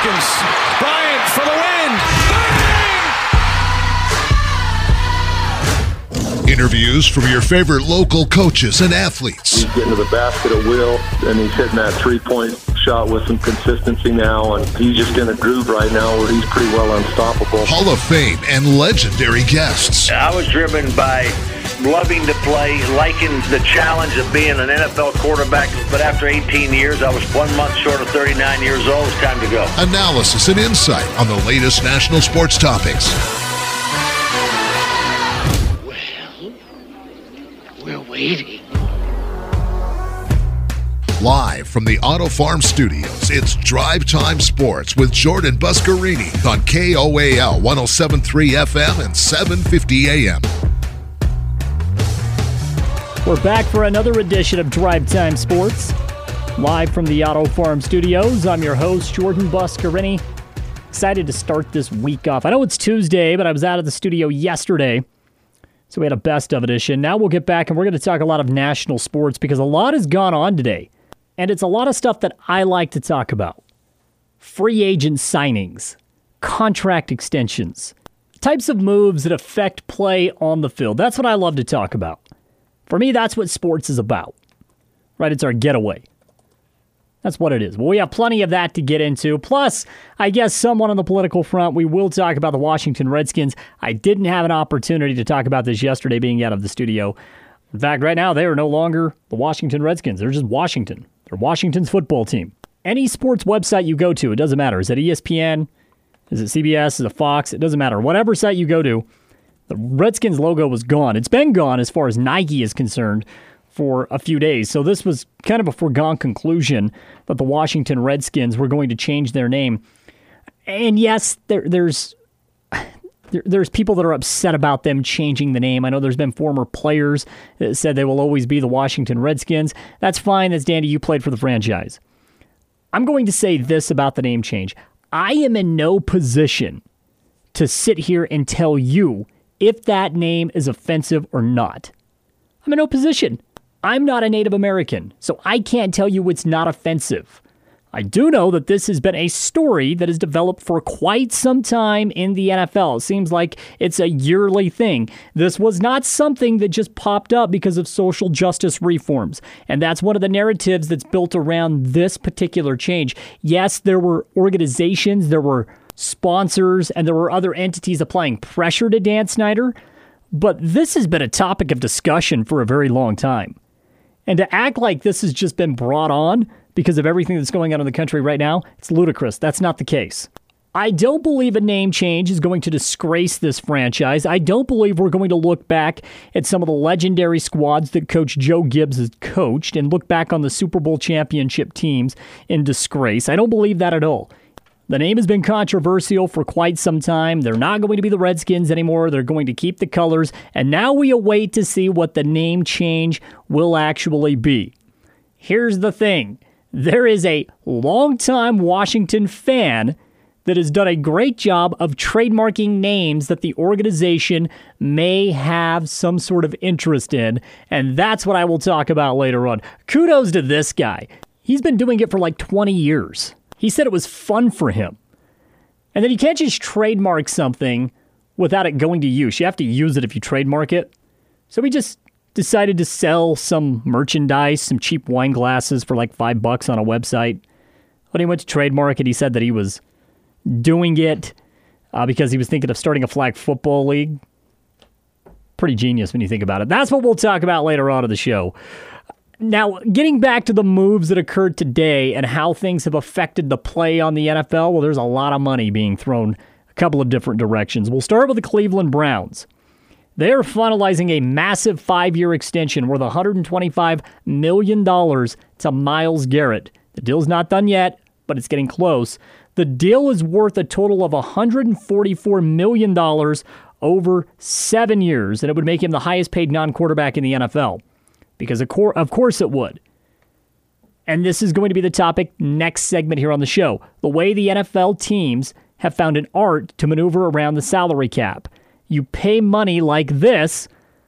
Redskins. Bryant for the win. Bang! Interviews from your favorite local coaches and athletes. He's getting to the basket at will, and he's hitting that three-point shot with some consistency now, and he's just in a groove right now where he's pretty well unstoppable. Hall of Fame and legendary guests. I was driven by loving to play, liking the challenge of being an NFL quarterback, but after 18 years, I was 1 month short of 39 years old. It's time to go. Analysis and insight on the latest national sports topics. Well, we're waiting. Live from the Auto Farm Studios, it's Drive Time Sports with Jordan Buscarini on KOAL 107.3 FM and 750 AM. We're back for another edition of Drive Time Sports. Live from the Auto Farm Studios, I'm your host, Jordan Buscarini. Excited to start this week off. I know it's Tuesday, but I was out of the studio yesterday, so we had a best of edition. Now we'll get back and we're going to talk a lot of national sports because a lot has gone on today. And it's a lot of stuff that I like to talk about. Free agent signings, contract extensions, types of moves that affect play on the field. That's what I love to talk about. For me, that's what sports is about. Right? It's our getaway. That's what it is. Well, we have plenty of that to get into. Plus, I guess somewhat on the political front, we will talk about the Washington Redskins. I didn't have an opportunity to talk about this yesterday being out of the studio. In fact, right now, they are no longer the Washington Redskins. They're just Washington. They're Washington's football team. Any sports website you go to, it doesn't matter. Is it ESPN? Is it CBS? Is it Fox? It doesn't matter. Whatever site you go to, the Redskins logo was gone. It's been gone as far as Nike is concerned for a few days. So this was kind of a foregone conclusion that the Washington Redskins were going to change their name. And yes, there's people that are upset about them changing the name. I know there's been former players that said they will always be the Washington Redskins. That's fine. That's dandy. You played for the franchise. I'm going to say this about the name change. I am in no position to sit here and tell you if that name is offensive or not. I'm in no position. I'm not a Native American, so I can't tell you it's not offensive. I do know that this has been a story that has developed for quite some time in the NFL. It seems like it's a yearly thing. This was not something that just popped up because of social justice reforms. And that's one of the narratives that's built around this particular change. Yes, there were organizations, there were sponsors, and there were other entities applying pressure to Dan Snyder. But this has been a topic of discussion for a very long time. And to act like this has just been brought on because of everything that's going on in the country right now, it's ludicrous. That's not the case. I don't believe a name change is going to disgrace this franchise. I don't believe we're going to look back at some of the legendary squads that Coach Joe Gibbs has coached and look back on the Super Bowl championship teams in disgrace. I don't believe that at all. The name has been controversial for quite some time. They're not going to be the Redskins anymore. They're going to keep the colors. And now we await to see what the name change will actually be. Here's the thing. There is a longtime Washington fan that has done a great job of trademarking names that the organization may have some sort of interest in. And that's what I will talk about later on. Kudos to this guy. He's been doing it for like 20 years. He said it was fun for him. And then you can't just trademark something without it going to use. You have to use it if you trademark it. So he just decided to sell some merchandise, some cheap wine glasses for like $5 on a website. When he went to trademark it, he said that he was doing it because he was thinking of starting a flag football league. Pretty genius when you think about it. That's what we'll talk about later on in the show. Now, getting back to the moves that occurred today and how things have affected the play on the NFL, well, there's a lot of money being thrown a couple of different directions. We'll start with the Cleveland Browns. They're finalizing a massive 5-year extension worth $125 million to Myles Garrett. The deal's not done yet, but it's getting close. The deal is worth a total of $144 million over 7 years, and it would make him the highest paid non-quarterback in the NFL. Because of course it would. And this is going to be the topic next segment here on the show. The way the NFL teams have found an art to maneuver around the salary cap. You pay money like this,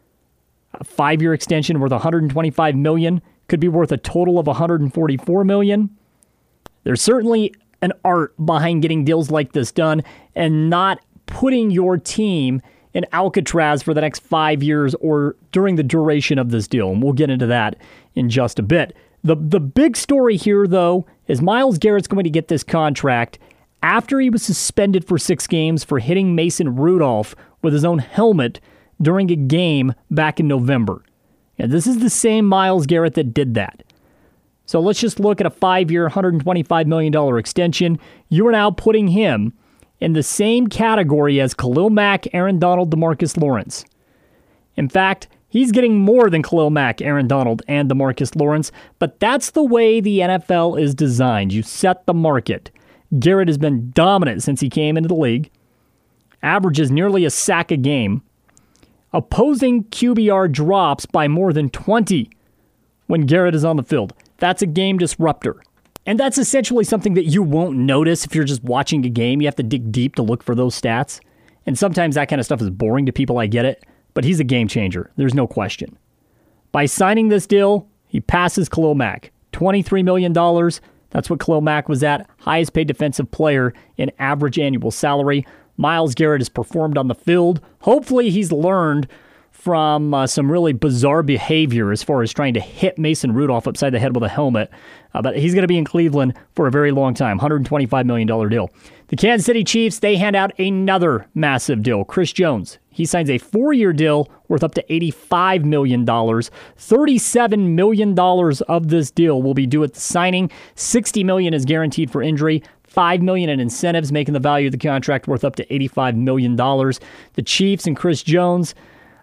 a 5-year extension worth $125 million, could be worth a total of $144 million. There's certainly an art behind getting deals like this done and not putting your team in Alcatraz for the next 5 years or during the duration of this deal. And we'll get into that in just a bit. The big story here, though, is Myles Garrett's going to get this contract after he was suspended for 6 games for hitting Mason Rudolph with his own helmet during a game back in November. And this is the same Myles Garrett that did that. So let's just look at a 5-year, $125 million extension. You are now putting him in the same category as Khalil Mack, Aaron Donald, DeMarcus Lawrence. In fact, he's getting more than Khalil Mack, Aaron Donald, and DeMarcus Lawrence, but that's the way the NFL is designed. You set the market. Garrett has been dominant since he came into the league, averages nearly a sack a game. Opposing QBR drops by more than 20 when Garrett is on the field. That's a game disruptor. And that's essentially something that you won't notice if you're just watching a game. You have to dig deep to look for those stats. And sometimes that kind of stuff is boring to people, I get it. But he's a game changer. There's no question. By signing this deal, he passes Khalil Mack. $23 million. That's what Khalil Mack was at. Highest paid defensive player in average annual salary. Myles Garrett has performed on the field. Hopefully he's learned from some really bizarre behavior as far as trying to hit Mason Rudolph upside the head with a helmet. But he's going to be in Cleveland for a very long time. $125 million deal. The Kansas City Chiefs, they hand out another massive deal. Chris Jones, he signs a 4-year deal worth up to $85 million. $37 million of this deal will be due at the signing. $60 million is guaranteed for injury. $5 million in incentives, making the value of the contract worth up to $85 million. The Chiefs and Chris Jones,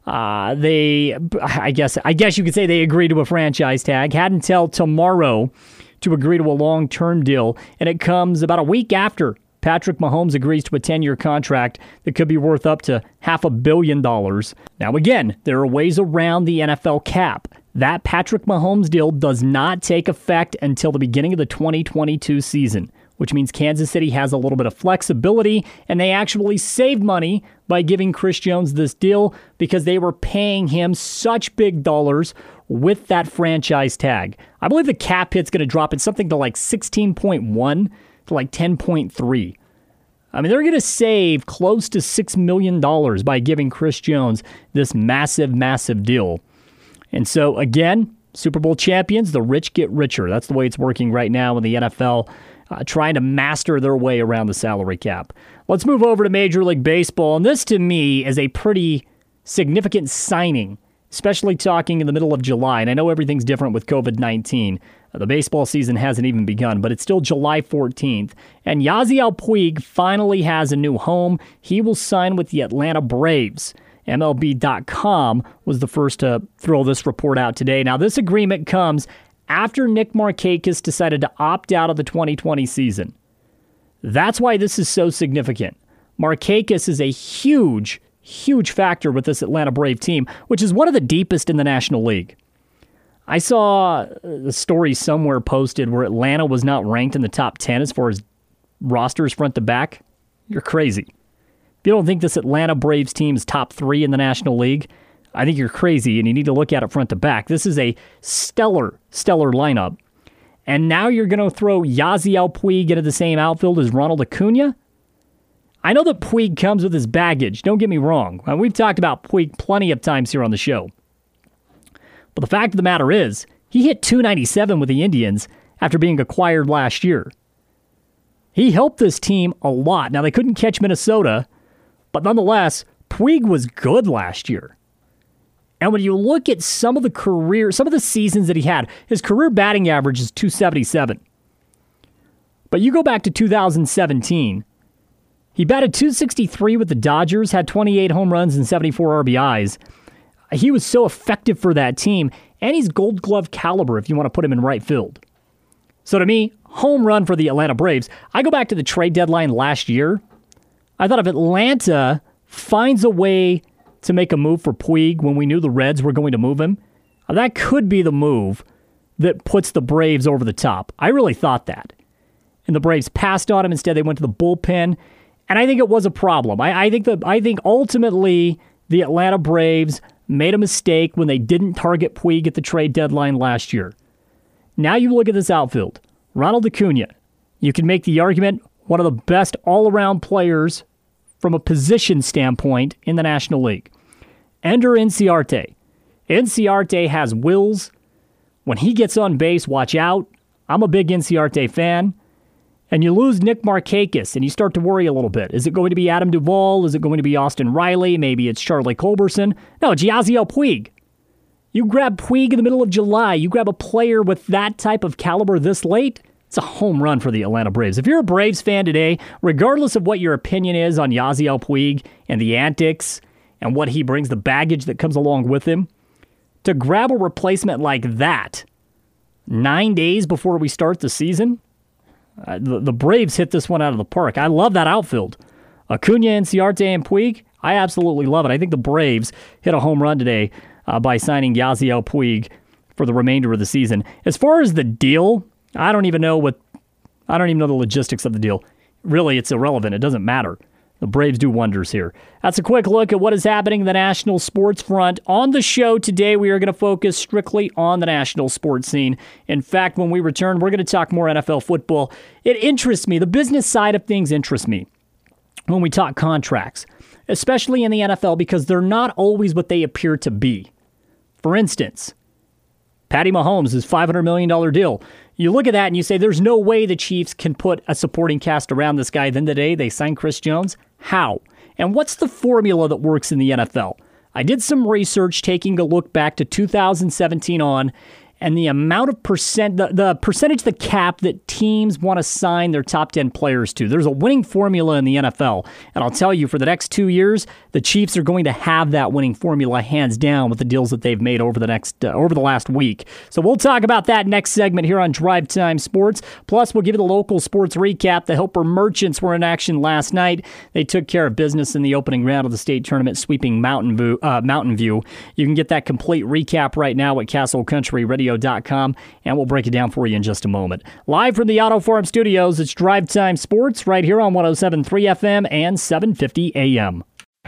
I guess you could say they agreed to a franchise tag. Had until tomorrow to agree to a long-term deal, and it comes about a week after Patrick Mahomes agrees to a 10-year contract that could be worth up to $500 million. Now, again, there are ways around the NFL cap. That Patrick Mahomes deal does not take effect until the beginning of the 2022 season, which means Kansas City has a little bit of flexibility, and they actually saved money by giving Chris Jones this deal because they were paying him such big dollars with that franchise tag. I believe the cap hit's going to drop in something to like 16.1 to like 10.3. I mean, they're going to save close to $6 million by giving Chris Jones this massive, massive deal. And so, again, Super Bowl champions, the rich get richer. That's the way it's working right now in the NFL. Trying to master their way around the salary cap. Let's move over to Major League Baseball, and this to me is a pretty significant signing, especially talking in the middle of July, and I know everything's different with COVID-19. The baseball season hasn't even begun, but it's still July 14th, and Yasiel Puig finally has a new home. He will sign with the Atlanta Braves. MLB.com was the first to throw this report out today. Now, this agreement comes after Nick Markakis decided to opt out of the 2020 season. That's why this is so significant. Markakis is a huge, huge factor with this Atlanta Brave team, which is one of the deepest in the National League. I saw a story somewhere posted where Atlanta was not ranked in the top 10 as far as rosters front to back. You're crazy. If you don't think this Atlanta Braves team is top 3 in the National League, I think you're crazy, and you need to look at it front to back. This is a stellar, stellar lineup. And now you're going to throw Yasiel Puig into the same outfield as Ronald Acuna? I know that Puig comes with his baggage. Don't get me wrong. We've talked about Puig plenty of times here on the show. But the fact of the matter is, he hit .297 with the Indians after being acquired last year. He helped this team a lot. Now, they couldn't catch Minnesota, but nonetheless, Puig was good last year. And when you look at some of the seasons that he had, his career batting average is .277. But you go back to 2017, he batted .263 with the Dodgers, had 28 home runs and 74 RBIs. He was so effective for that team, and he's Gold Glove caliber if you want to put him in right field. So to me, home run for the Atlanta Braves. I go back to the trade deadline last year. I thought if Atlanta finds a way to make a move for Puig when we knew the Reds were going to move him, that could be the move that puts the Braves over the top. I really thought that. And the Braves passed on him. Instead, they went to the bullpen. And I think it was a problem. I think ultimately the Atlanta Braves made a mistake when they didn't target Puig at the trade deadline last year. Now you look at this outfield. Ronald Acuna, You can make the argument one of the best all-around players from a position standpoint in the National League. Ender Inciarte. Inciarte has wills. When he gets on base, watch out. I'm a big Inciarte fan. And you lose Nick Markakis, and you start to worry a little bit. Is it going to be Adam Duvall? Is it going to be Austin Riley? Maybe it's Charlie Culberson. No, it's Yasiel Puig. You grab Puig in the middle of July. You grab a player with that type of caliber this late. It's a home run for the Atlanta Braves. If you're a Braves fan today, regardless of what your opinion is on Yasiel Puig and the antics and what he brings, the baggage that comes along with him, to grab a replacement like that 9 days before we start the season, the Braves hit this one out of the park. I love that outfield. Acuna, Inciarte, and Puig, I absolutely love it. I think the Braves hit a home run today by signing Yasiel Puig for the remainder of the season. As far as the deal, I don't even know the logistics of the deal. Really, it's irrelevant. It doesn't matter. The Braves do wonders here. That's a quick look at what is happening in the national sports front. On the show today, we are going to focus strictly on the national sports scene. In fact, when we return, we're going to talk more NFL football. It interests me. The business side of things interests me when we talk contracts, especially in the NFL, because they're not always what they appear to be. For instance, Patty Mahomes' $500 million deal. You look at that and you say, there's no way the Chiefs can put a supporting cast around this guy. Then today they sign Chris Jones. How? And what's the formula that works in the NFL? I did some research taking a look back to 2017 on, and the amount of the percentage, the cap that teams want to sign their top 10 players to. There's a winning formula in the NFL, and I'll tell you, for the next 2 years, the Chiefs are going to have that winning formula hands down with the deals that they've made over the last week. So we'll talk about that next segment here on Drive Time Sports. Plus, we'll give you the local sports recap. The Helper Merchants were in action last night. They took care of business in the opening round of the state tournament, sweeping Mountain View. You can get that complete recap right now at CastleCountryRadio.com, and we'll break it down for you in just a moment. Live from the Auto Farm Studios, it's Drive Time Sports right here on 107.3 FM and 750 AM.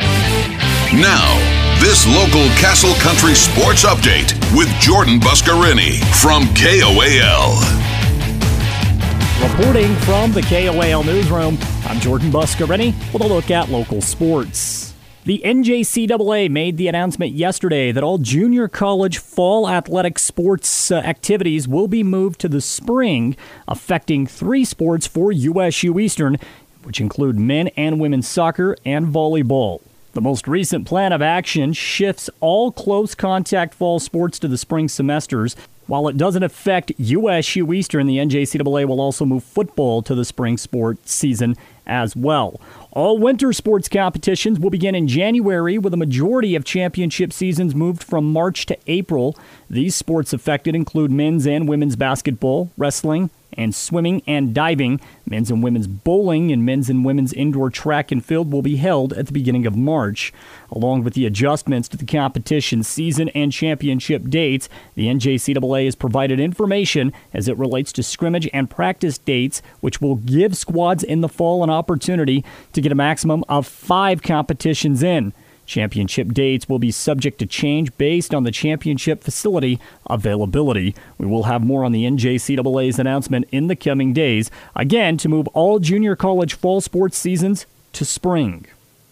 Now, this local Castle Country Sports Update with Jordan Buscarini from KOAL. Reporting from the KOAL newsroom, I'm Jordan Buscarini with a look at local sports. The NJCAA made the announcement yesterday that all junior college fall athletic sports activities will be moved to the spring, affecting 3 sports for USU Eastern, which include men and women's soccer and volleyball. The most recent plan of action shifts all close contact fall sports to the spring semesters. While it doesn't affect USU Eastern, the NJCAA will also move football to the spring sport season as well. All winter sports competitions will begin in January, with a majority of championship seasons moved from March to April. These sports affected include men's and women's basketball, wrestling, and swimming and diving. Men's and women's bowling and men's and women's indoor track and field will be held at the beginning of March. Along with the adjustments to the competition season and championship dates, the NJCAA has provided information as it relates to scrimmage and practice dates, which will give squads in the fall an opportunity to get a maximum of 5 competitions in. Championship dates will be subject to change based on the championship facility availability. We will have more on the NJCAA's announcement in the coming days, again, to move all junior college fall sports seasons to spring.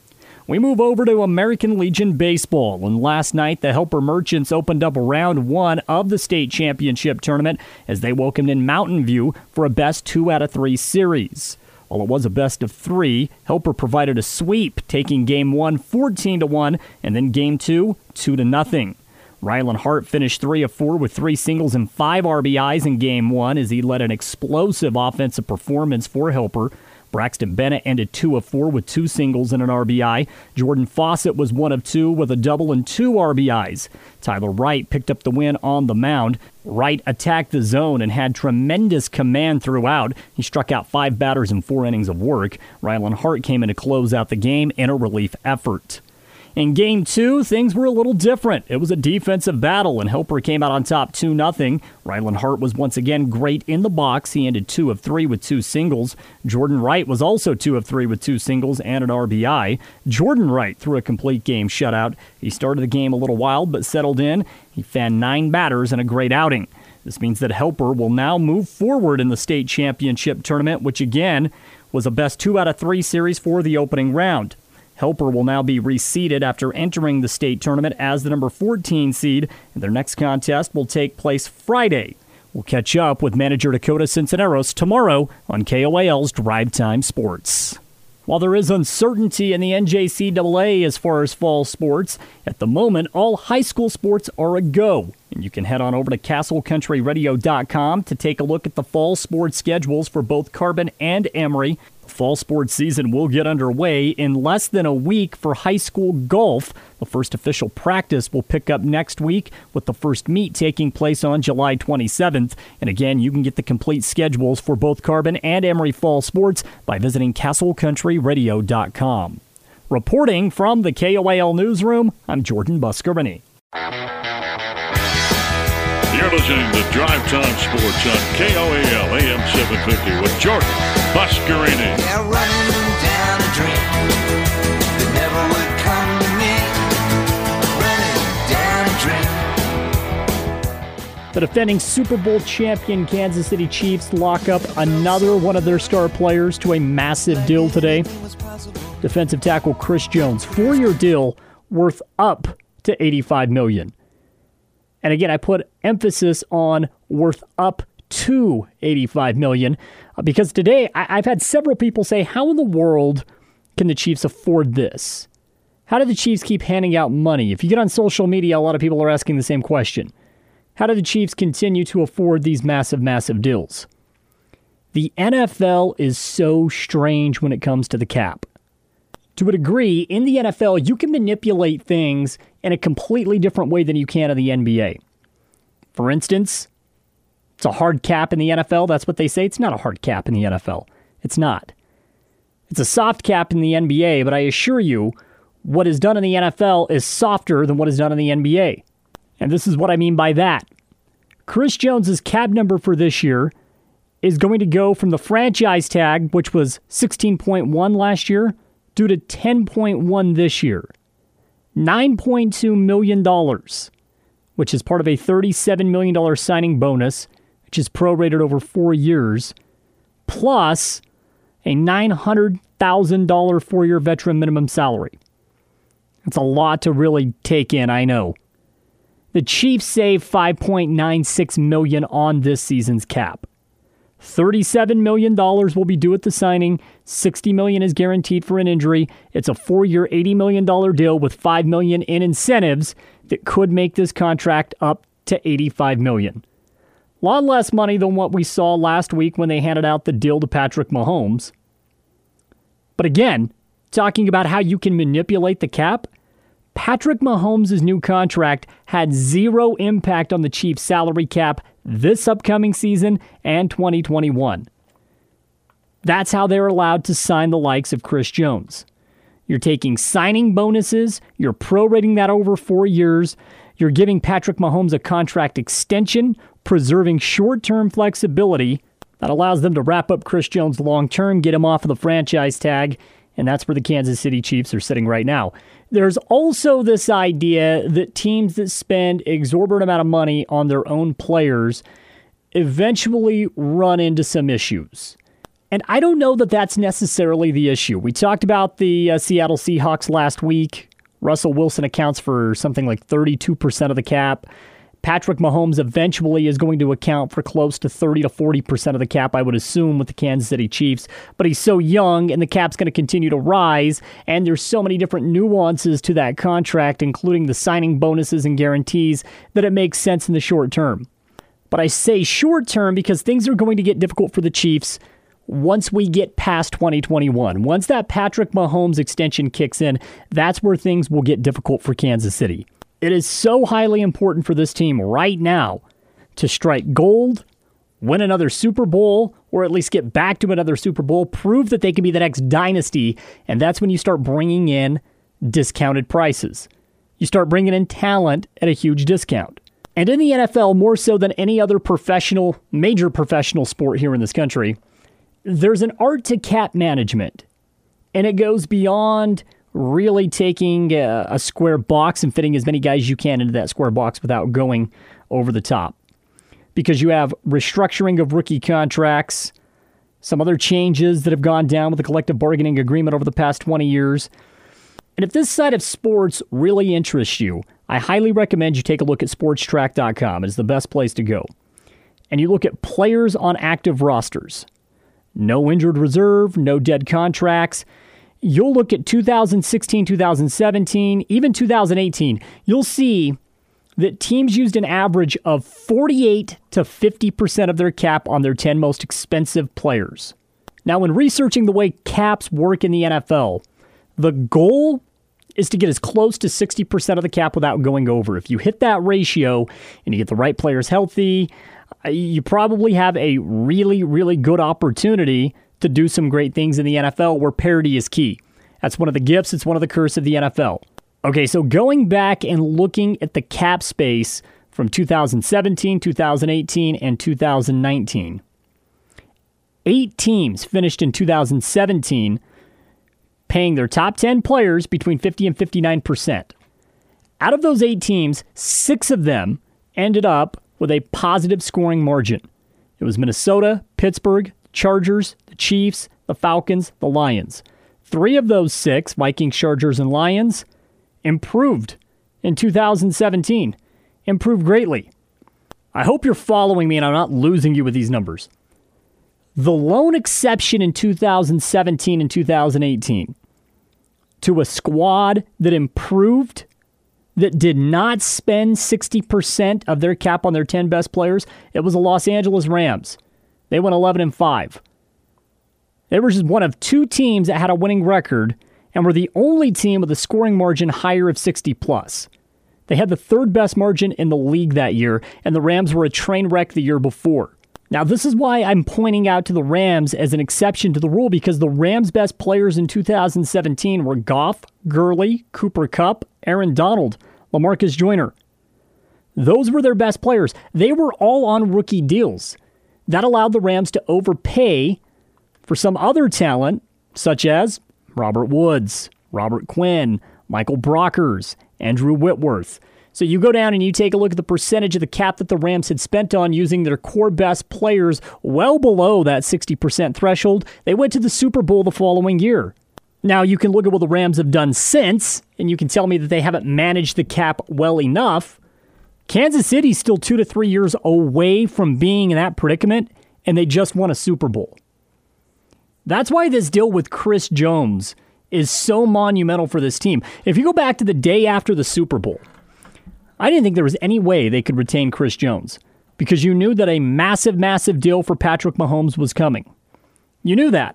We move over to American Legion Baseball, and last night the Helper Merchants opened up round 1 of the state championship tournament as they welcomed in Mountain View for a best 2 out of 3 series. While it was a best of 3, Helper provided a sweep, taking Game 1 14-1, and then Game 2 2-0. Rylan Hart finished 3 of 4 with 3 singles and 5 RBIs in Game 1 as he led an explosive offensive performance for Helper. Braxton Bennett ended 2 of 4 with 2 singles and an RBI. Jordan Fawcett was 1 of 2 with a double and 2 RBIs. Tyler Wright picked up the win on the mound. Wright attacked the zone and had tremendous command throughout. He struck out 5 batters in 4 innings of work. Rylan Hart came in to close out the game in a relief effort. In Game 2, things were a little different. It was a defensive battle, and Helper came out on top 2-0. Rylan Hart was once again great in the box. He ended 2 of 3 with 2 singles. Jordan Wright was also 2 of 3 with 2 singles and an RBI. Jordan Wright threw a complete game shutout. He started the game a little wild, but settled in. He fanned 9 batters and a great outing. This means that Helper will now move forward in the state championship tournament, which again was a best 2 out of 3 series for the opening round. Helper will now be reseeded after entering the state tournament as the number 14 seed, and their next contest will take place Friday. We'll catch up with manager Dakota Cinceneros tomorrow on KOAL's Drive Time Sports. While there is uncertainty in the NJCAA as far as fall sports, at the moment, all high school sports are a go. And you can head on over to CastleCountryRadio.com to take a look at the fall sports schedules for both Carbon and Emory. The fall sports season will get underway in less than a week for high school golf. The first official practice will pick up next week, with the first meet taking place on July 27th. And again, you can get the complete schedules for both Carbon and Emory fall sports by visiting CastleCountryRadio.com. Reporting from the KOAL Newsroom, I'm Jordan Buscarini. You're listening to Drive Time Sports on KOAL AM 750 with Jordan Buscarini. They're running down a dream that never would come to me. Running down a dream. The defending Super Bowl champion Kansas City Chiefs lock up another one of their star players to a massive deal today. Defensive tackle Chris Jones, 4-year deal worth up to $85 million. And again, I put emphasis on worth up to $85 million because today I've had several people say, how in the world can the Chiefs afford this? How do the Chiefs keep handing out money? If you get on social media, a lot of people are asking the same question. How do the Chiefs continue to afford these massive, massive deals? The NFL is so strange when it comes to the cap. To a degree, in the NFL, you can manipulate things in a completely different way than you can in the NBA. For instance, it's a hard cap in the NFL. That's what they say. It's not a hard cap in the NFL. It's not. It's a soft cap in the NBA, but I assure you, what is done in the NFL is softer than what is done in the NBA. And this is what I mean by that. Chris Jones' cap number for this year is going to go from the franchise tag, which was 16.1 last year, due to 10.1 this year. $9.2 million, which is part of a $37 million signing bonus, which is prorated over 4 years, plus a $900,000 4-year veteran minimum salary. That's a lot to really take in, I know. The Chiefs save $5.96 million on this season's cap. $37 million will be due at the signing. $60 million is guaranteed for an injury. It's a 4-year, $80 million deal with $5 million in incentives that could make this contract up to $85 million. A lot less money than what we saw last week when they handed out the deal to Patrick Mahomes. But again, talking about how you can manipulate the cap, Patrick Mahomes' new contract had zero impact on the Chiefs' salary cap this upcoming season and 2021. That's how they're allowed to sign the likes of Chris Jones. You're taking signing bonuses, you're prorating that over 4 years, you're giving Patrick Mahomes a contract extension, preserving short-term flexibility that allows them to wrap up Chris Jones long-term, get him off of the franchise tag, and that's where the Kansas City Chiefs are sitting right now. There's also this idea that teams that spend exorbitant amount of money on their own players eventually run into some issues. And I don't know that that's necessarily the issue. We talked about the Seattle Seahawks last week. Russell Wilson accounts for something like 32% of the cap. Patrick Mahomes eventually is going to account for close to 30 to 40% of the cap, I would assume, with the Kansas City Chiefs. But he's so young, and the cap's going to continue to rise, and there's so many different nuances to that contract, including the signing bonuses and guarantees, that it makes sense in the short term. But I say short term because things are going to get difficult for the Chiefs once we get past 2021. Once that Patrick Mahomes extension kicks in, that's where things will get difficult for Kansas City. It is so highly important for this team right now to strike gold, win another Super Bowl, or at least get back to another Super Bowl, prove that they can be the next dynasty, and that's when you start bringing in discounted prices. You start bringing in talent at a huge discount. And in the NFL, more so than any other major professional sport here in this country, there's an art to cap management, and it goes beyond really taking a square box and fitting as many guys as you can into that square box without going over the top. because you have restructuring of rookie contracts, some other changes that have gone down with the collective bargaining agreement over the past 20 years. And if this side of sports really interests you, I highly recommend you take a look at sportstrack.com. It's the best place to go. And you look at players on active rosters. No injured reserve, no dead contracts. You'll look at 2016, 2017, even 2018. You'll see that teams used an average of 48 to 50% of their cap on their 10 most expensive players. Now, when researching the way caps work in the NFL, the goal is to get as close to 60% of the cap without going over. If you hit that ratio and you get the right players healthy, you probably have a really, really good opportunity to do some great things in the NFL where parity is key. That's one of the gifts. It's one of the curses of the NFL. Okay, so going back and looking at the cap space from 2017, 2018, and 2019, 8 teams finished in 2017 paying their top 10 players between 50 and 59%. Out of those 8 teams, 6 of them ended up with a positive scoring margin. It was Minnesota, Pittsburgh, Chargers, the Chiefs, the Falcons, the Lions. 3 of those 6, Vikings, Chargers, and Lions, improved in 2017. Improved greatly. I hope you're following me and I'm not losing you with these numbers. The lone exception in 2017 and 2018 to a squad that improved, that did not spend 60% of their cap on their 10 best players, it was the Los Angeles Rams. They went 11-5. They were just one of 2 teams that had a winning record and were the only team with a scoring margin higher of 60+. They had the 3rd best margin in the league that year, and the Rams were a train wreck the year before. Now, this is why I'm pointing out to the Rams as an exception to the rule, because the Rams' best players in 2017 were Goff, Gurley, Cooper Kupp, Aaron Donald, LaMarcus Joyner. Those were their best players. They were all on rookie deals. That allowed the Rams to overpay for some other talent, such as Robert Woods, Robert Quinn, Michael Brockers, Andrew Whitworth. So you go down and you take a look at the percentage of the cap that the Rams had spent on using their core best players well below that 60% threshold. They went to the Super Bowl the following year. Now, you can look at what the Rams have done since, and you can tell me that they haven't managed the cap well enough. Kansas City's still 2 to 3 years away from being in that predicament, and they just won a Super Bowl. That's why this deal with Chris Jones is so monumental for this team. If you go back to the day after the Super Bowl, I didn't think there was any way they could retain Chris Jones because you knew that a massive, massive deal for Patrick Mahomes was coming. You knew that.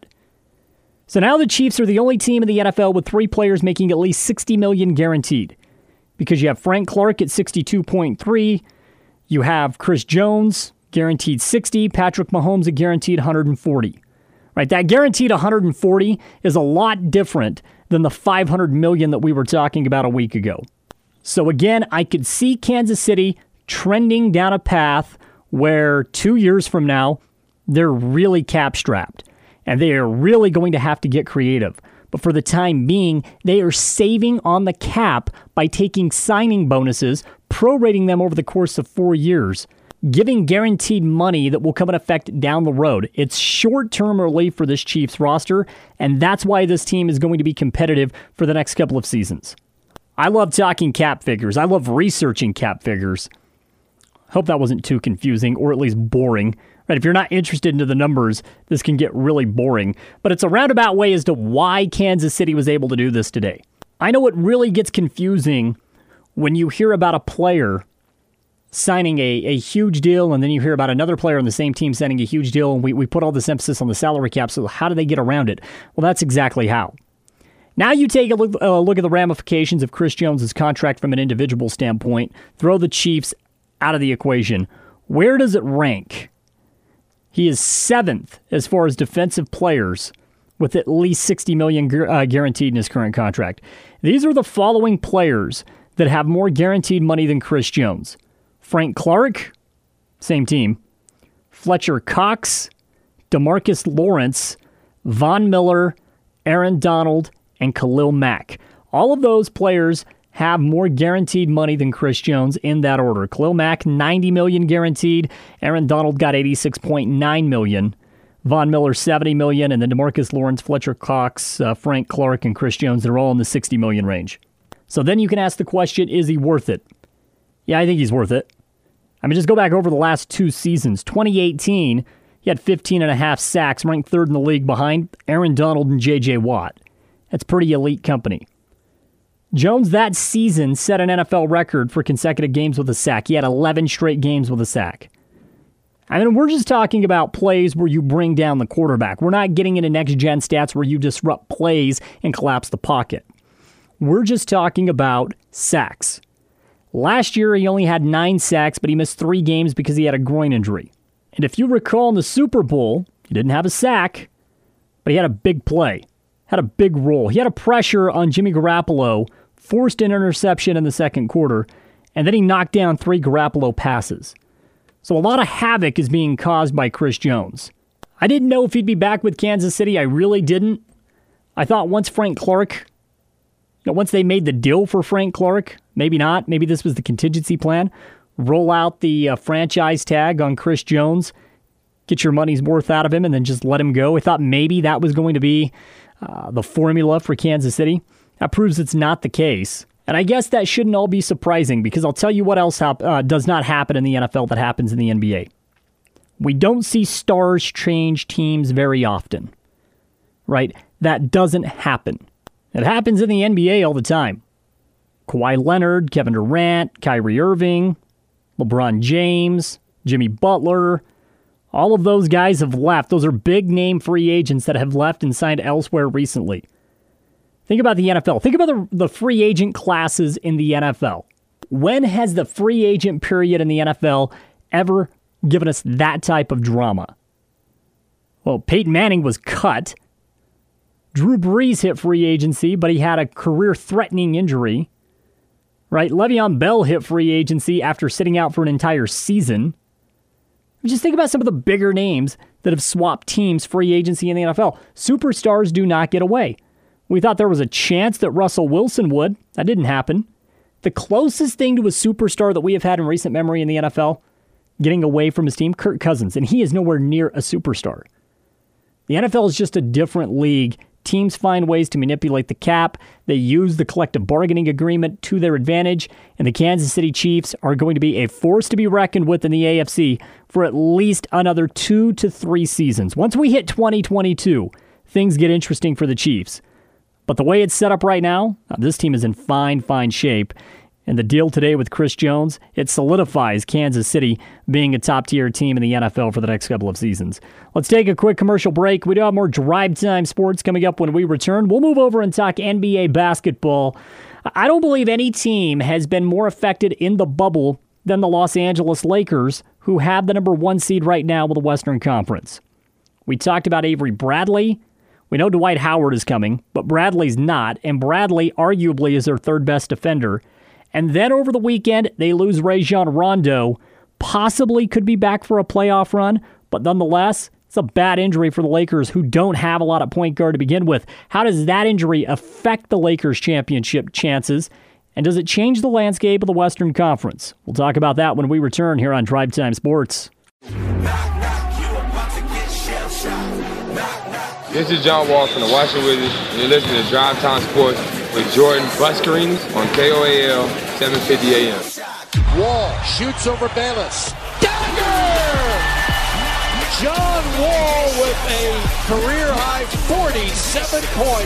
So now the Chiefs are the only team in the NFL with 3 players making at least $60 million guaranteed because you have Frank Clark at 62.3, you have Chris Jones guaranteed 60, Patrick Mahomes a guaranteed 140. Right, that guaranteed 140 is a lot different than the $500 million that we were talking about a week ago. So again, I could see Kansas City trending down a path where 2 years from now, they're really cap-strapped, and they are really going to have to get creative. But for the time being, they are saving on the cap by taking signing bonuses, prorating them over the course of 4 years, giving guaranteed money that will come in effect down the road. It's short-term relief for this Chiefs roster, and that's why this team is going to be competitive for the next couple of seasons. I love talking cap figures. I love researching cap figures. Hope that wasn't too confusing, or at least boring. Right? If you're not interested into the numbers, this can get really boring. But it's a roundabout way as to why Kansas City was able to do this today. I know it really gets confusing when you hear about a player signing a huge deal, and then you hear about another player on the same team signing a huge deal, and we put all this emphasis on the salary cap, so how do they get around it? Well, that's exactly how. Now you take a look at the ramifications of Chris Jones' contract from an individual standpoint, throw the Chiefs out of the equation. Where does it rank? He is 7th as far as defensive players with at least $60 million guaranteed in his current contract. These are the following players that have more guaranteed money than Chris Jones. Frank Clark, same team. Fletcher Cox, DeMarcus Lawrence, Von Miller, Aaron Donald, and Khalil Mack. All of those players have more guaranteed money than Chris Jones in that order. Khalil Mack, $90 million guaranteed. Aaron Donald got $86.9 million. Von Miller, $70 million. And then DeMarcus Lawrence, Fletcher Cox, Frank Clark, and Chris Jones, they're all in the $60 million range. So then you can ask the question, is he worth it? Yeah, I think he's worth it. I mean, just go back over the last 2 seasons. 2018, he had 15.5 sacks, ranked 3rd in the league behind Aaron Donald and J.J. Watt. That's pretty elite company. Jones that season set an NFL record for consecutive games with a sack. He had 11 straight games with a sack. I mean, we're just talking about plays where you bring down the quarterback. We're not getting into next-gen stats where you disrupt plays and collapse the pocket. We're just talking about sacks. Last year, he only had 9 sacks, but he missed 3 games because he had a groin injury. And if you recall in the Super Bowl, he didn't have a sack, but he had a big play, had a big role. He had a pressure on Jimmy Garoppolo, forced an interception in the second quarter, and then he knocked down 3 Garoppolo passes. So a lot of havoc is being caused by Chris Jones. I didn't know if he'd be back with Kansas City. I really didn't. I thought once Frank Clark, once they made the deal for Frank Clark, maybe not. Maybe this was the contingency plan. Roll out the franchise tag on Chris Jones, get your money's worth out of him, and then just let him go. I thought maybe that was going to be the formula for Kansas City. That proves it's not the case. And I guess that shouldn't all be surprising, because I'll tell you what else does not happen in the NFL that happens in the NBA. We don't see stars change teams very often, right? That doesn't happen. It happens in the NBA all the time. Kawhi Leonard, Kevin Durant, Kyrie Irving, LeBron James, Jimmy Butler, all of those guys have left. Those are big-name free agents that have left and signed elsewhere recently. Think about the NFL. Think about the free agent classes in the NFL. When has the free agent period in the NFL ever given us that type of drama? Well, Peyton Manning was cut. Drew Brees hit free agency, but he had a career-threatening injury. Right? Le'Veon Bell hit free agency after sitting out for an entire season. Just think about some of the bigger names that have swapped teams free agency in the NFL. Superstars do not get away. We thought there was a chance that Russell Wilson would. That didn't happen. The closest thing to a superstar that we have had in recent memory in the NFL, getting away from his team, Kirk Cousins, and he is nowhere near a superstar. The NFL is just a different league. Teams find ways to manipulate the cap. They use the collective bargaining agreement to their advantage, and the Kansas City Chiefs are going to be a force to be reckoned with in the AFC for at least another 2 to 3 seasons. Once we hit 2022, things get interesting for the Chiefs. But the way it's set up right now, this team is in fine shape. And the deal today with Chris Jones, it solidifies Kansas City being a top-tier team in the NFL for the next couple of seasons. Let's take a quick commercial break. We do have more Drive Time Sports coming up when we return. We'll move over and talk NBA basketball. I don't believe any team has been more affected in the bubble than the Los Angeles Lakers, who have the number 1 seed right now with the Western Conference. We talked about Avery Bradley. We know Dwight Howard is coming, but Bradley's not, and Bradley arguably is their 3rd best defender. And then over the weekend, they lose Rajon Rondo. Possibly could be back for a playoff run, but nonetheless, it's a bad injury for the Lakers, who don't have a lot of point guard to begin with. How does that injury affect the Lakers' championship chances? And does it change the landscape of the Western Conference? We'll talk about that when we return here on Drive Time Sports. This is John Wall from the Washington Wizards, and you're listening to Drive Time Sports with Jordan Buscarini on KOAL 750 AM. Wall shoots over Bayless. Dagger! John Wall with a career-high 47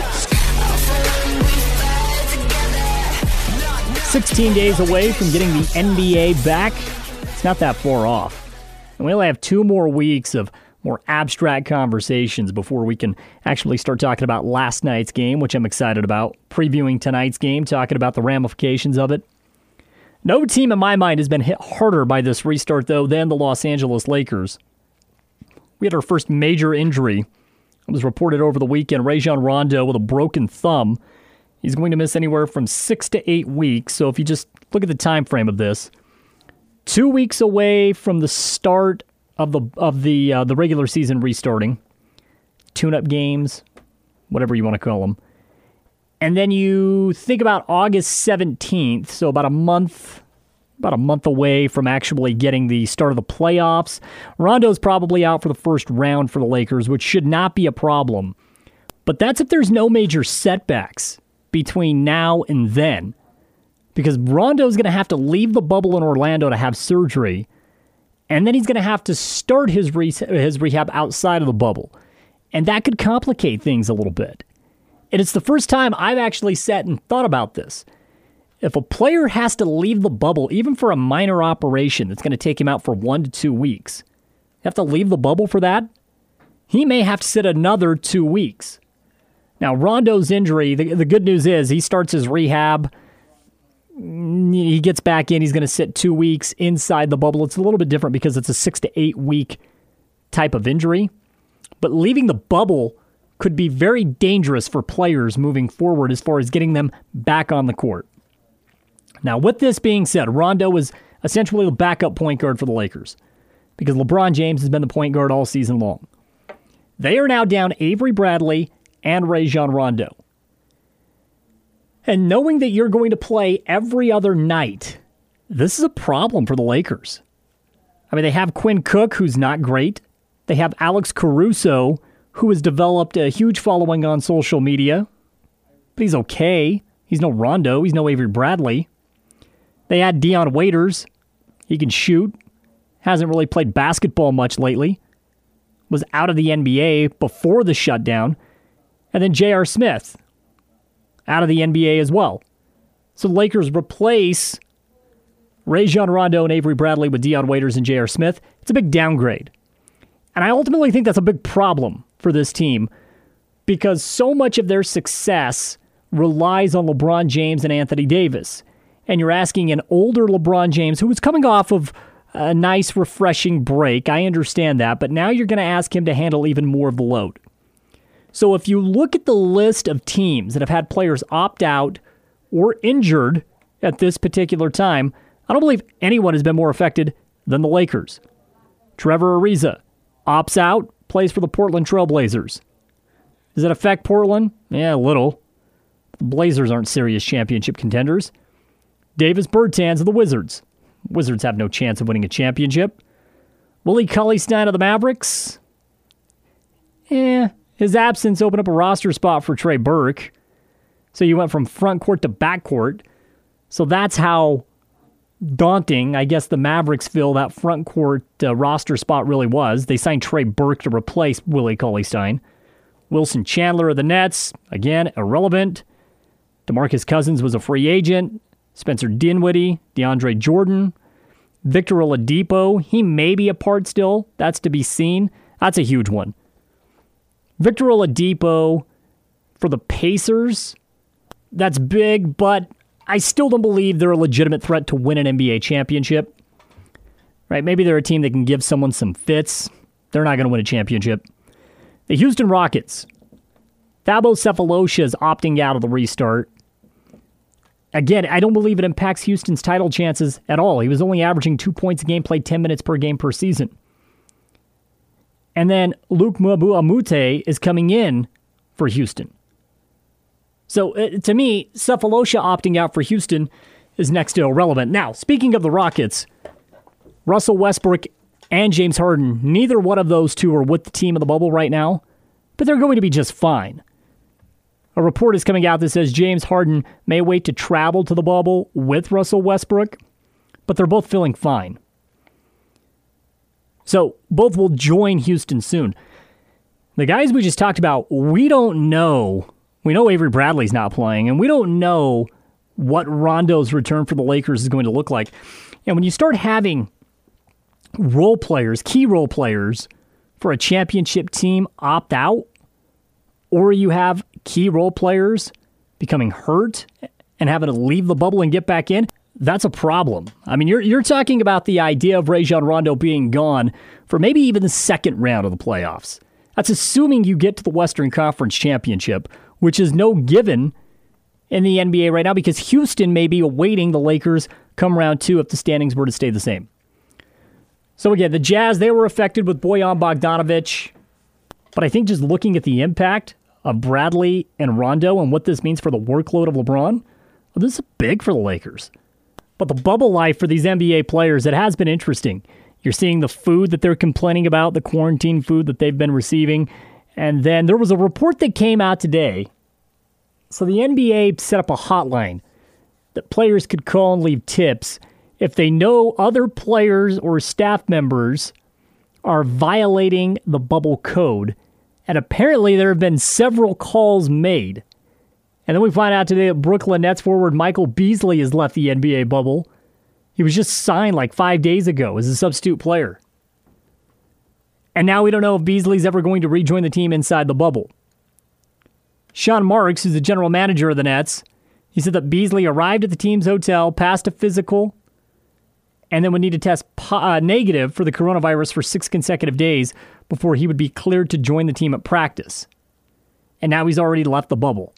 points. 16 days away from getting the NBA back. It's not that far off. And we only have 2 more weeks of more abstract conversations before we can actually start talking about last night's game, which I'm excited about, previewing tonight's game, talking about the ramifications of it. No team in my mind has been hit harder by this restart, though, than the Los Angeles Lakers. We had our first major injury. It was reported over the weekend. Rajon Rondo with a broken thumb. He's going to miss anywhere from 6 to 8 weeks. So if you just look at the time frame of this, 2 weeks away from the start of the regular season restarting, tune-up games, whatever you want to call them. And then you think about August 17th, so about a month away from actually getting the start of the playoffs. Rondo's probably out for the first round for the Lakers, which should not be a problem. But that's if there's no major setbacks between now and then. Because Rondo's going to have to leave the bubble in Orlando to have surgery, and then he's going to have to start his rehab outside of the bubble. And that could complicate things a little bit. And it's the first time I've actually sat and thought about this. If a player has to leave the bubble, even for a minor operation that's going to take him out for 1 to 2 weeks, you have to leave the bubble for that? He may have to sit another 2 weeks. Now, Rondo's injury, the good news is he starts his rehab. He gets back in. He's going to sit 2 weeks inside the bubble. It's a little bit different because it's a 6 to 8 week type of injury. But leaving the bubble could be very dangerous for players moving forward as far as getting them back on the court. Now, with this being said, Rondo was essentially the backup point guard for the Lakers because LeBron James has been the point guard all season long. They are now down Avery Bradley and Rajon Rondo. And knowing that you're going to play every other night, this is a problem for the Lakers. I mean, they have Quinn Cook, who's not great. They have Alex Caruso, who has developed a huge following on social media. But he's okay. He's no Rondo. He's no Avery Bradley. They had Dion Waiters. He can shoot. Hasn't really played basketball much lately. Was out of the NBA before the shutdown. And then J.R. Smith, out of the NBA as well. So the Lakers replace Rajon Rondo and Avery Bradley with Dion Waiters and J.R. Smith. It's a big downgrade. And I ultimately think that's a big problem for this team because so much of their success relies on LeBron James and Anthony Davis. And you're asking an older LeBron James, who was coming off of a nice, refreshing break. I understand that. But now you're going to ask him to handle even more of the load. So if you look at the list of teams that have had players opt out or injured at this particular time, I don't believe anyone has been more affected than the Lakers. Trevor Ariza opts out, plays for the Portland Trail Blazers. Does it affect Portland? Yeah, a little. The Blazers aren't serious championship contenders. Davis Bertans of the Wizards. Wizards have no chance of winning a championship. Willie Cauley-Stein of the Mavericks. His absence opened up a roster spot for Trey Burke. So you went from front court to back court. So that's how daunting, I guess, the Mavericks feel that front court roster spot really was. They signed Trey Burke to replace Willie Cauley-Stein. Wilson Chandler of the Nets, again, irrelevant. DeMarcus Cousins was a free agent. Spencer Dinwiddie, DeAndre Jordan, Victor Oladipo, he may be a part still. That's to be seen. That's a huge one. Victor Oladipo for the Pacers, that's big, but I still don't believe they're a legitimate threat to win an NBA championship. Right? Maybe they're a team that can give someone some fits. They're not going to win a championship. The Houston Rockets. Thabo Sefolosha is opting out of the restart. Again, I don't believe it impacts Houston's title chances at all. He was only averaging 2 points a game, played 10 minutes per game per season. And then Luke Mbah-a-Moute is coming in for Houston. So to me, Sefolosha opting out for Houston is next to irrelevant. Now, speaking of the Rockets, Russell Westbrook and James Harden, neither one of those two are with the team in the bubble right now, but they're going to be just fine. A report is coming out that says James Harden may wait to travel to the bubble with Russell Westbrook, but they're both feeling fine. So both will join Houston soon. The guys we just talked about, we don't know. We know Avery Bradley's not playing, and we don't know what Rondo's return for the Lakers is going to look like. And when you start having role players, key role players for a championship team opt out, or you have key role players becoming hurt and having to leave the bubble and get back in, that's a problem. I mean, you're talking about the idea of Rajon Rondo being gone for maybe even the second round of the playoffs. That's assuming you get to the Western Conference Championship, which is no given in the NBA right now because Houston may be awaiting the Lakers come round 2 if the standings were to stay the same. So again, the Jazz, they were affected with Bojan Bogdanovic, but I think just looking at the impact of Bradley and Rondo and what this means for the workload of LeBron, well, this is big for the Lakers. But the bubble life for these NBA players, it has been interesting. You're seeing the food that they're complaining about, the quarantine food that they've been receiving. And then there was a report that came out today. So the NBA set up a hotline that players could call and leave tips if they know other players or staff members are violating the bubble code. And apparently there have been several calls made. And then we find out today that Brooklyn Nets forward Michael Beasley has left the NBA bubble. He was just signed like 5 days ago as a substitute player. And now we don't know if Beasley's ever going to rejoin the team inside the bubble. Sean Marks, who's the general manager of the Nets, he said that Beasley arrived at the team's hotel, passed a physical, and then would need to test negative for the coronavirus for 6 consecutive days before he would be cleared to join the team at practice. And now he's already left the bubble.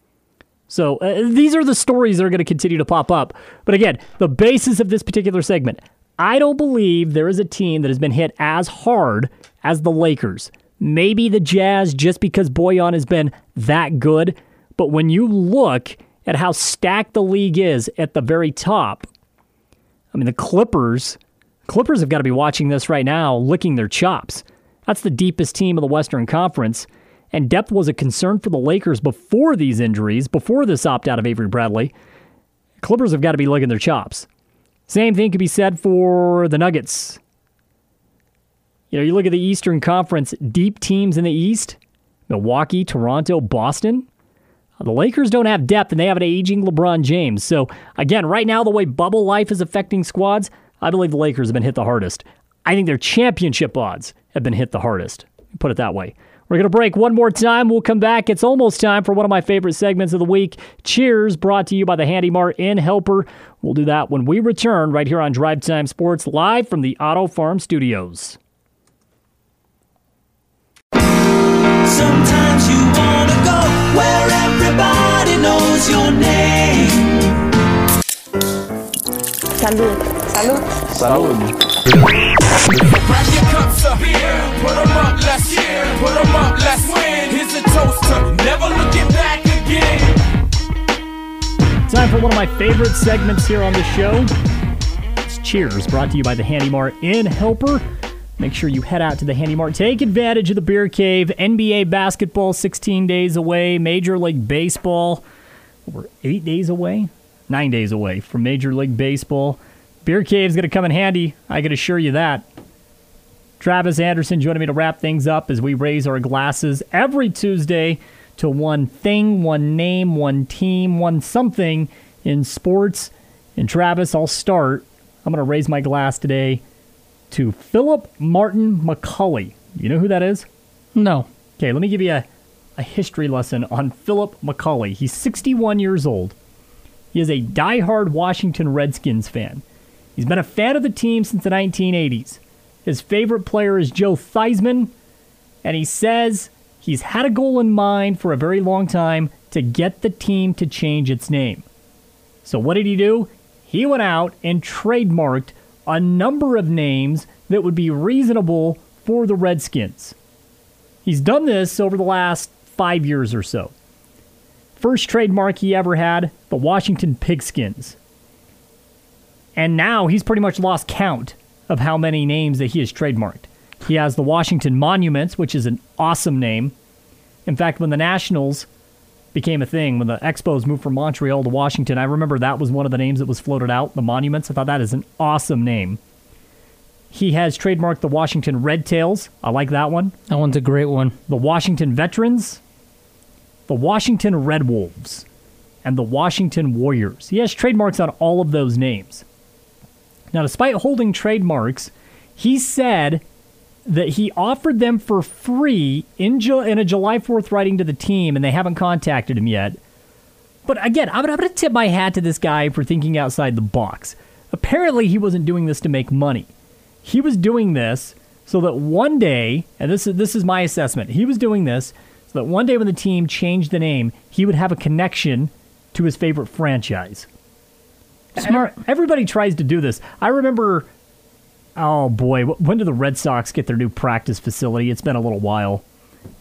So these are the stories that are going to continue to pop up. But again, the basis of this particular segment, I don't believe there is a team that has been hit as hard as the Lakers. Maybe the Jazz, just because Bojan has been that good. But when you look at how stacked the league is at the very top, I mean, the Clippers have got to be watching this right now, licking their chops. That's the deepest team of the Western Conference. And depth was a concern for the Lakers before these injuries, before this opt-out of Avery Bradley. Clippers have got to be licking their chops. Same thing could be said for the Nuggets. You know, you look at the Eastern Conference, deep teams in the East, Milwaukee, Toronto, Boston. The Lakers don't have depth, and they have an aging LeBron James. So, again, right now, the way bubble life is affecting squads, I believe the Lakers have been hit the hardest. I think their championship odds have been hit the hardest. Put it that way. We're going to break one more time. We'll come back. It's almost time for one of my favorite segments of the week. Cheers, brought to you by the Handy Mart in Helper. We'll do that when we return right here on Drive Time Sports, live from the Auto Farm Studios. Sometimes you want to go where everybody knows your name. Salud. Salud. Salud. Grab your cups of beer, put them up, let's cheer, put them up, let's win. Here's a toast to never looking back again. Time for one of my favorite segments here on the show. It's Cheers, brought to you by the Handy Mart in Helper. Make sure you head out to the Handy Mart. Take advantage of the Beer Cave. NBA basketball 16 days away. Major League Baseball, we're 8 days away? 9 days away from Major League Baseball. Beer Cave's going to come in handy, I can assure you that. Travis Anderson joining me to wrap things up as we raise our glasses every Tuesday to one thing, one name, one team, one something in sports. And Travis, I'll start. I'm going to raise my glass today to Philip Martin McCulley. You know who that is? No. Okay, let me give you a history lesson on Philip McCulley. He's 61 years old. He is a diehard Washington Redskins fan. He's been a fan of the team since the 1980s. His favorite player is Joe Theismann, and he says he's had a goal in mind for a very long time to get the team to change its name. So what did he do? He went out and trademarked a number of names that would be reasonable for the Redskins. He's done this over the last 5 years or so. First trademark he ever had, the Washington Pigskins. And now he's pretty much lost count of how many names that he has trademarked. He has the Washington Monuments, which is an awesome name. In fact, when the Nationals became a thing, when the Expos moved from Montreal to Washington, I remember that was one of the names that was floated out, the Monuments. I thought that is an awesome name. He has trademarked the Washington Red Tails. I like that one. That one's a great one. The Washington Veterans, the Washington Red Wolves, and the Washington Warriors. He has trademarks on all of those names. Now, despite holding trademarks, he said that he offered them for free in a July 4th writing to the team, and they haven't contacted him yet. But again, I'm going to tip my hat to this guy for thinking outside the box. Apparently, he wasn't doing this to make money. He was doing this so that one day, and this is my assessment, he was doing this so that one day when the team changed the name, he would have a connection to his favorite franchise. Smart. Everybody tries to do this. I remember, oh boy, when did the Red Sox get their new practice facility? It's been a little while.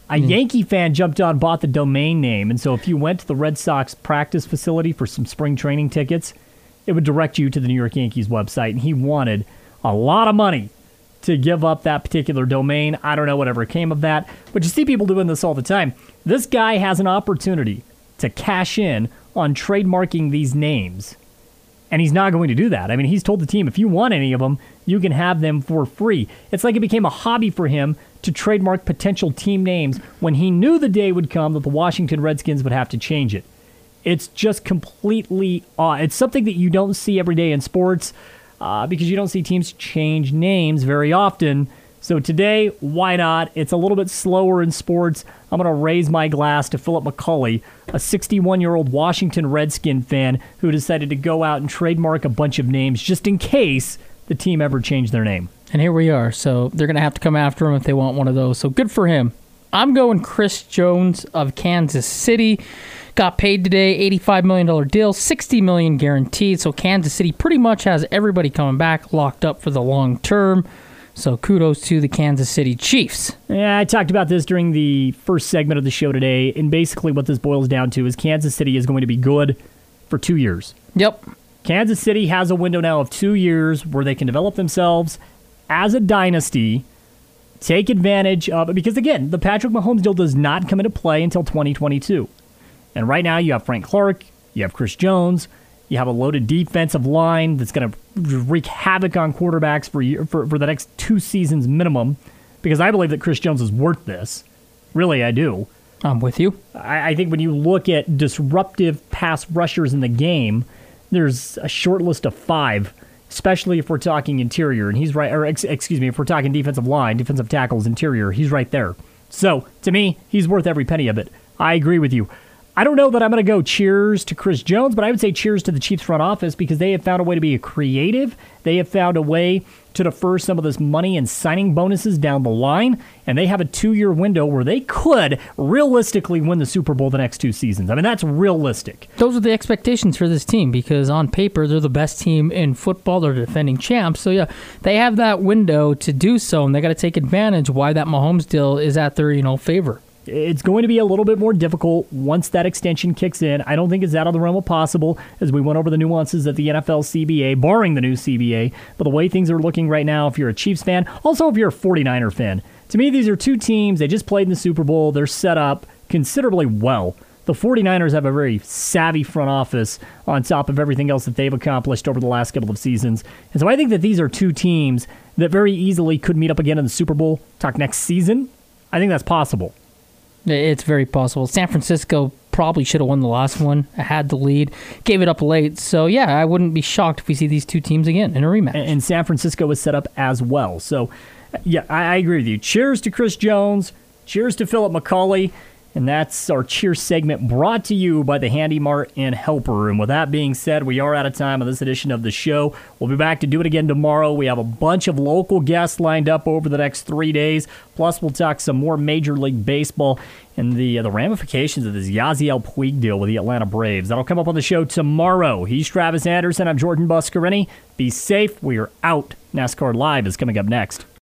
A Yankee fan jumped on, bought the domain name, and so if you went to the Red Sox practice facility for some spring training tickets, it would direct you to the New York Yankees website, and he wanted a lot of money to give up that particular domain. I don't know whatever came of that, but you see people doing this all the time. This guy has an opportunity to cash in on trademarking these names, and he's not going to do that. I mean, he's told the team, if you want any of them, you can have them for free. It's like it became a hobby for him to trademark potential team names when he knew the day would come that the Washington Redskins would have to change it. It's just completely odd. It's something that you don't see every day in sports because you don't see teams change names very often. So today, why not? It's a little bit slower in sports. I'm going to raise my glass to Philip McCauley, a 61-year-old Washington Redskin fan who decided to go out and trademark a bunch of names just in case the team ever changed their name. And here we are. So they're going to have to come after him if they want one of those. So good for him. I'm going Chris Jones of Kansas City. Got paid today, $85 million deal, $60 million guaranteed. So Kansas City pretty much has everybody coming back locked up for the long term. So kudos to the Kansas City Chiefs. Yeah, I talked about this during the first segment of the show today, and basically what this boils down to is Kansas City is going to be good for 2 years. Yep. Kansas City has a window now of 2 years where they can develop themselves as a dynasty, take advantage of it, because again, the Patrick Mahomes deal does not come into play until 2022. And right now you have Frank Clark, you have Chris Jones, you have a loaded defensive line that's going to wreak havoc on quarterbacks for the next 2 seasons minimum, because I believe that Chris Jones is worth this. Really, I do. I'm with you. I think when you look at disruptive pass rushers in the game, there's a short list of 5, especially if we're talking interior, and he's right. Or excuse me, if we're talking defensive line, defensive tackles, interior, he's right there. So to me, he's worth every penny of it. I agree with you. I don't know that I'm going to go cheers to Chris Jones, but I would say cheers to the Chiefs front office because they have found a way to be creative. They have found a way to defer some of this money and signing bonuses down the line, and they have a 2-year window where they could realistically win the Super Bowl the next 2 seasons. I mean, that's realistic. Those are the expectations for this team because on paper, they're the best team in football. They're defending champs. So, yeah, they have that window to do so, and they got to take advantage why that Mahomes deal is at their, favor. It's going to be a little bit more difficult once that extension kicks in. I don't think it's out of the realm of possible as we went over the nuances of the NFL CBA, barring the new CBA. But the way things are looking right now, if you're a Chiefs fan, also if you're a 49er fan, to me, these are 2 teams. They just played in the Super Bowl. They're set up considerably well. The 49ers have a very savvy front office on top of everything else that they've accomplished over the last couple of seasons. And so I think that these are 2 teams that very easily could meet up again in the Super Bowl. Talk next season. I think that's possible. It's very possible. San Francisco probably should have won the last one, had the lead, gave it up late. So, yeah, I wouldn't be shocked if we see these 2 teams again in a rematch. And San Francisco is set up as well. So, yeah, I agree with you. Cheers to Chris Jones. Cheers to Philip McCauley. And that's our cheer segment brought to you by the Handy Mart and Helper. And with that being said, we are out of time on this edition of the show. We'll be back to do it again tomorrow. We have a bunch of local guests lined up over the next 3 days. Plus, we'll talk some more Major League Baseball and the ramifications of this Yasiel Puig deal with the Atlanta Braves. That'll come up on the show tomorrow. He's Travis Anderson. I'm Jordan Buscarini. Be safe. We are out. NASCAR Live is coming up next.